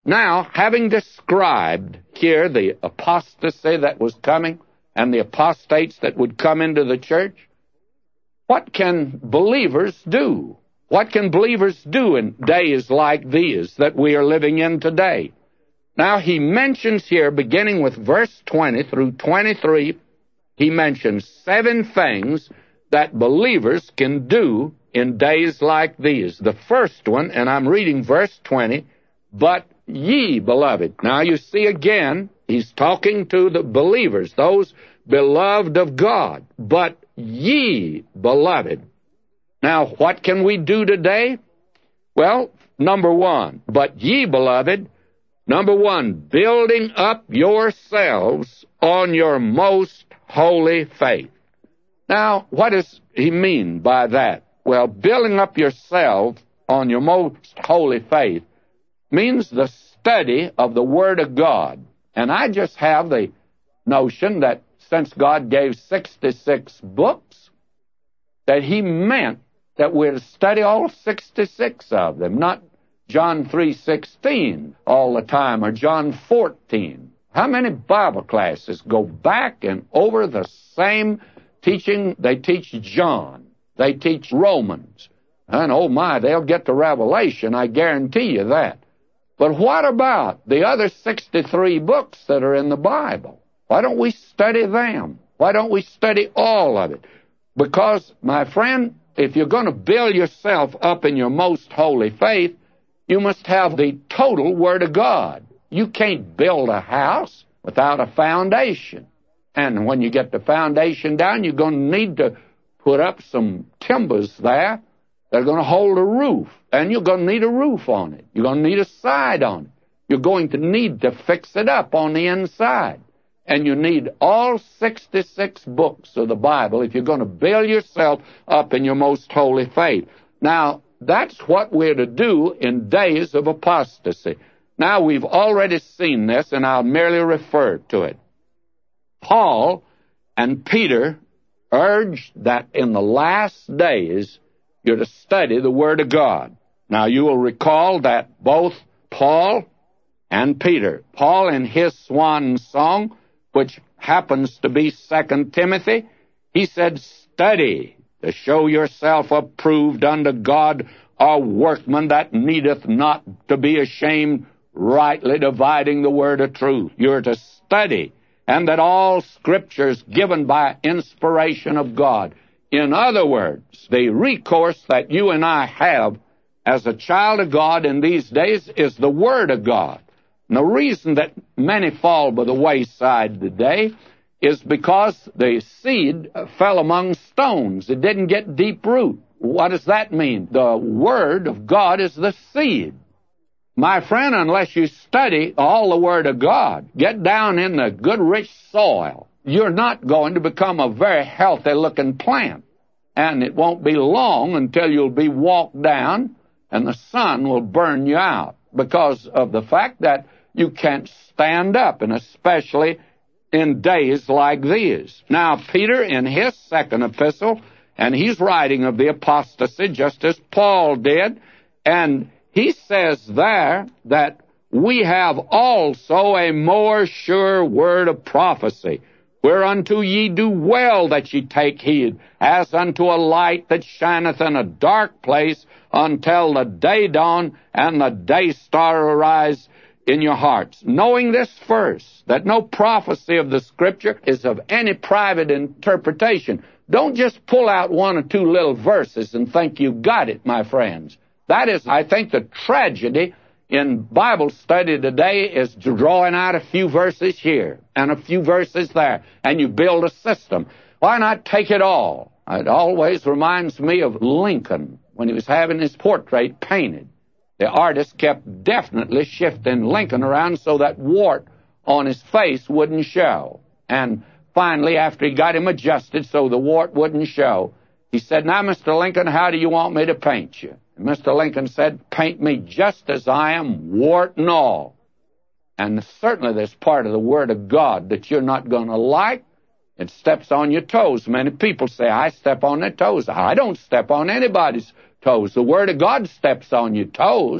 Now, having described here the apostasy that was coming and the apostates that would come into the church, what can believers do? What can believers do in days like these that we are living in today? Now, he mentions here, beginning with verse 20 through 23, he mentions 7 things that believers can do in days like these. The first one, and I'm reading verse 20, but ye, beloved. Now you see again, he's talking to the believers, those beloved of God. But ye, beloved. Now, what can we do today? Well, number 1, but ye, beloved. Number 1, building up yourselves on your most holy faith. Now, what does he mean by that? Well, building up yourself on your most holy faith means the study of the Word of God. And I just have the notion that since God gave 66 books, that he meant that we're to study all 66 of them, not John 3:16 all the time, or John 14. How many Bible classes go back and over the same teaching? They teach John. They teach Romans. And oh my, they'll get to Revelation, I guarantee you that. But what about the other 63 books that are in the Bible? Why don't we study them? Why don't we study all of it? Because, my friend, if you're going to build yourself up in your most holy faith, you must have the total Word of God. You can't build a house without a foundation. And when you get the foundation down, you're going to need to put up some timbers there that are going to hold a roof. And you're going to need a roof on it. You're going to need a side on it. You're going to need to fix it up on the inside. And you need all 66 books of the Bible if you're going to build yourself up in your most holy faith. Now, that's what we're to do in days of apostasy. Now, we've already seen this, and I'll merely refer to it. Paul and Peter urged that in the last days you're to study the Word of God. Now, you will recall that both Paul and Peter, Paul in his swan song, which happens to be 2 Timothy, he said, study to show yourself approved unto God, a workman that needeth not to be ashamed, rightly dividing the word of truth. You're to study, and that all Scripture is given by inspiration of God. In other words, the recourse that you and I have as a child of God in these days is the Word of God. And the reason that many fall by the wayside today is because the seed fell among stones. It didn't get deep root. What does that mean? The Word of God is the seed. My friend, unless you study all the Word of God, get down in the good, rich soil, you're not going to become a very healthy-looking plant. And it won't be long until you'll be walked down and the sun will burn you out because of the fact that you can't stand up, and especially in days like these. Now, Peter, in his second epistle, and he's writing of the apostasy just as Paul did, and he says there that we have also a more sure word of prophecy, whereunto ye do well that ye take heed, as unto a light that shineth in a dark place until the day dawn and the day star arise in your hearts. Knowing this first, that no prophecy of the Scripture is of any private interpretation. Don't just pull out one or two little verses and think you've got it, my friends. That is, I think, the tragedy in Bible study today is drawing out a few verses here and a few verses there, and you build a system. Why not take it all? It always reminds me of Lincoln when he was having his portrait painted. The artist kept definitely shifting Lincoln around so that wart on his face wouldn't show. And finally, after he got him adjusted so the wart wouldn't show, he said, now, Mr. Lincoln, how do you want me to paint you? And Mr. Lincoln said, paint me just as I am, wart and all. And certainly there's part of the Word of God that you're not going to like. It steps on your toes. Many people say, I step on their toes. I don't step on anybody's toes. The Word of God steps on your toes,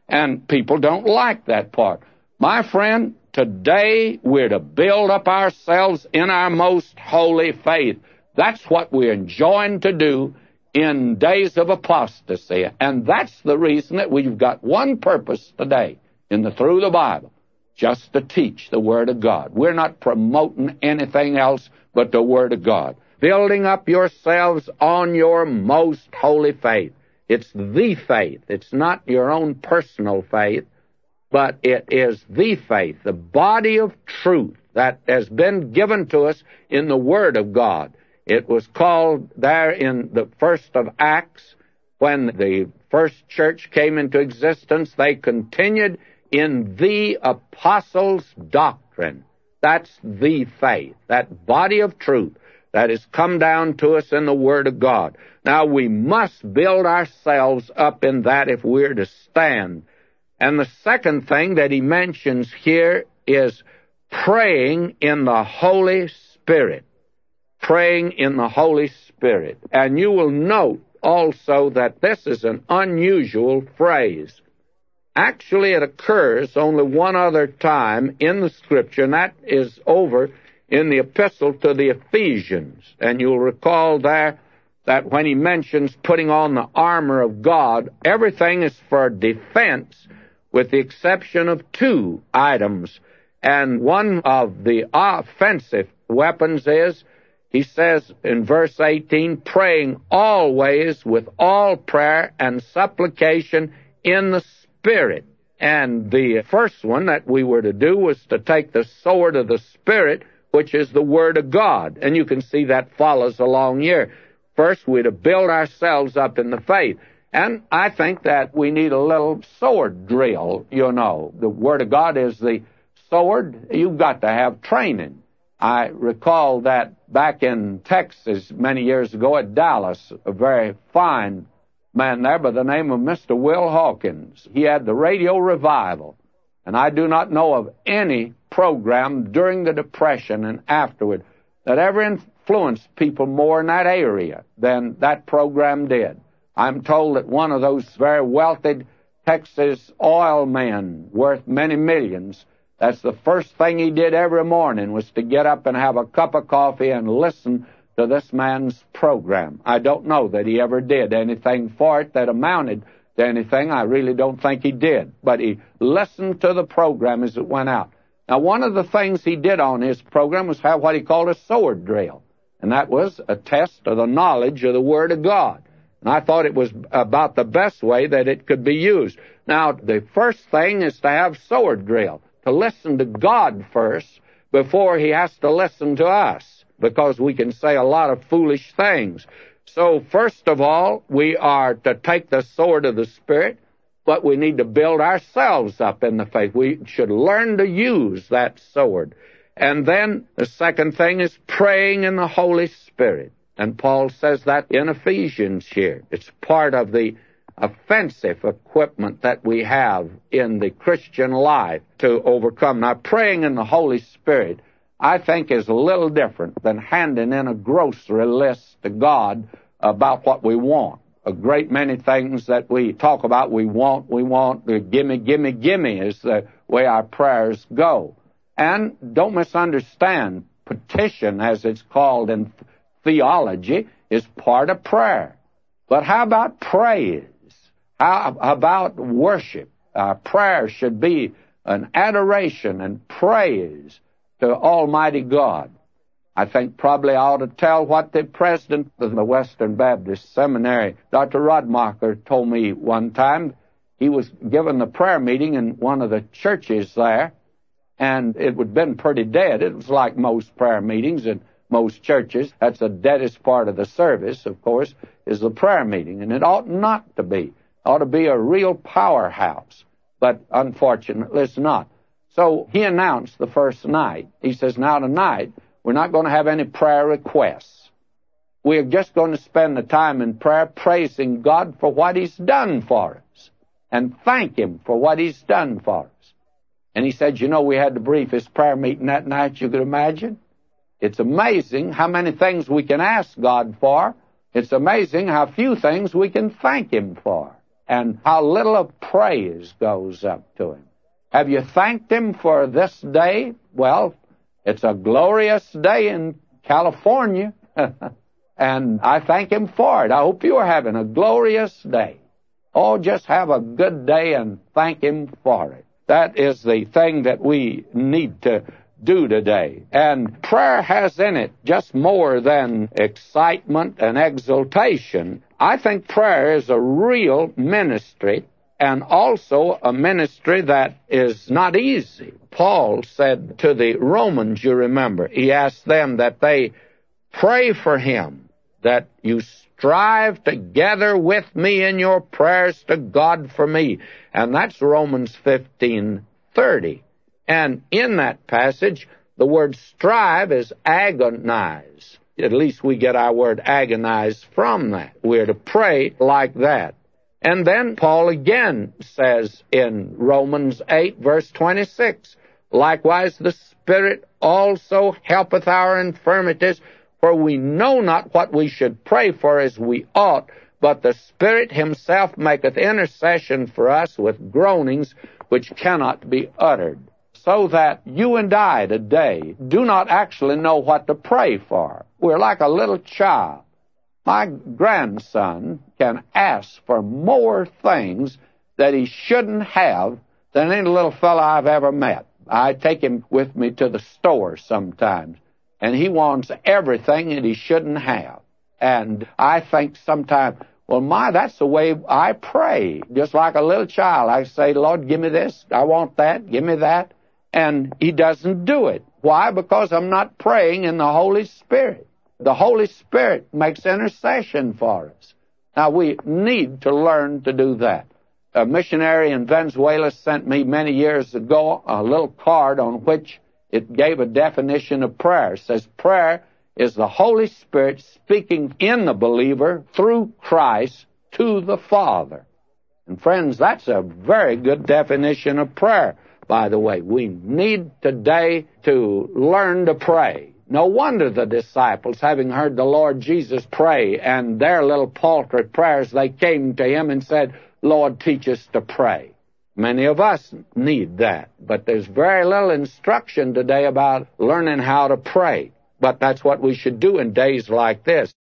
And people don't like that part. My friend, today we're to build up ourselves in our most holy faith. That's what we're enjoined to do in days of apostasy. And that's the reason that we've got one purpose today through the Bible, just to teach the Word of God. We're not promoting anything else but the Word of God. Building up yourselves on your most holy faith. It's the faith. It's not your own personal faith, but it is the faith, the body of truth that has been given to us in the Word of God. It was called there in the first of Acts, when the first church came into existence, they continued in the apostles' doctrine. That's the faith, that body of truth that has come down to us in the Word of God. Now, we must build ourselves up in that if we're to stand. And the second thing that he mentions here is praying in the Holy Spirit. Praying in the Holy Spirit. And you will note also that this is an unusual phrase. Actually, it occurs only one other time in the Scripture, and that is over in the epistle to the Ephesians. And you'll recall there that when he mentions putting on the armor of God, everything is for defense with the exception of two items. And one of the offensive weapons is, he says in verse 18, praying always with all prayer and supplication in the Spirit. And the first one that we were to do was to take the sword of the Spirit, which is the Word of God. And you can see that follows along here. First, we're to build ourselves up in the faith. And I think that we need a little sword drill, you know. The Word of God is the sword. You've got to have training. I recall that back in Texas many years ago at Dallas, a very fine man there by the name of Mr. Will Hawkins. He had the radio revival. And I do not know of any program during the Depression and afterward that ever influenced people more in that area than that program did. I'm told that one of those very wealthy Texas oil men worth many millions, that's the first thing he did every morning was to get up and have a cup of coffee and listen to this man's program. I don't know that he ever did anything for it that amounted to anything. I really don't think he did. But he listened to the program as it went out. Now, one of the things he did on his program was have what he called a sword drill. And that was a test of the knowledge of the Word of God. And I thought it was about the best way that it could be used. Now, the first thing is to have sword drill, to listen to God first before he has to listen to us, because we can say a lot of foolish things. So, first of all, we are to take the sword of the Spirit, but we need to build ourselves up in the faith. We should learn to use that sword. And then the second thing is praying in the Holy Spirit. And Paul says that in Ephesians here. It's part of the offensive equipment that we have in the Christian life to overcome. Now, praying in the Holy Spirit, I think, is a little different than handing in a grocery list to God about what we want. A great many things that we talk about, we want, gimme, gimme, gimme is the way our prayers go. And don't misunderstand, petition, as it's called in theology, is part of prayer. But how about praise? How about worship? Our prayer should be an adoration and praise to Almighty God. I think probably I ought to tell what the president of the Western Baptist Seminary, Dr. Rodmacher, told me one time. He was given the prayer meeting in one of the churches there, and it had been pretty dead. It was like most prayer meetings in most churches. That's the deadest part of the service, of course, is the prayer meeting, and it ought not to be. It ought to be a real powerhouse, but unfortunately it's not. So he announced the first night. He says, now tonight, we're not going to have any prayer requests. We're just going to spend the time in prayer praising God for what He's done for us and thank Him for what He's done for us. And he said, you know, we had the briefest prayer meeting that night you could imagine. It's amazing how many things we can ask God for. It's amazing how few things we can thank Him for. and how little of praise goes up to Him. Have you thanked Him for this day? Well, it's a glorious day in California, and I thank Him for it. I hope you are having a glorious day. Oh, just have a good day and thank Him for it. That is the thing that we need to do today. And prayer has in it just more than excitement and exultation. I think prayer is a real ministry, and also a ministry that is not easy. Paul said to the Romans, you remember, he asked them that they pray for him, that you strive together with me in your prayers to God for me. And that's Romans 15:30. And in that passage, the word strive is agonize. At least we get our word agonize from that. We're to pray like that. And then Paul again says in Romans 8, verse 26, likewise the Spirit also helpeth our infirmities, for we know not what we should pray for as we ought, but the Spirit Himself maketh intercession for us with groanings which cannot be uttered. So that you and I today do not actually know what to pray for. We're like a little child. My grandson can ask for more things that he shouldn't have than any little fellow I've ever met. I take him with me to the store sometimes, and he wants everything that he shouldn't have. And I think sometimes, well, that's the way I pray. Just like a little child, I say, Lord, give me this, I want that, give me that. And He doesn't do it. Why? Because I'm not praying in the Holy Spirit. The Holy Spirit makes intercession for us. Now, we need to learn to do that. A missionary in Venezuela sent me many years ago a little card on which it gave a definition of prayer. It says, prayer is the Holy Spirit speaking in the believer through Christ to the Father. And friends, that's a very good definition of prayer. By the way, we need today to learn to pray. No wonder the disciples, having heard the Lord Jesus pray and their little paltry prayers, they came to Him and said, Lord, teach us to pray. Many of us need that, but there's very little instruction today about learning how to pray. But that's what we should do in days like this.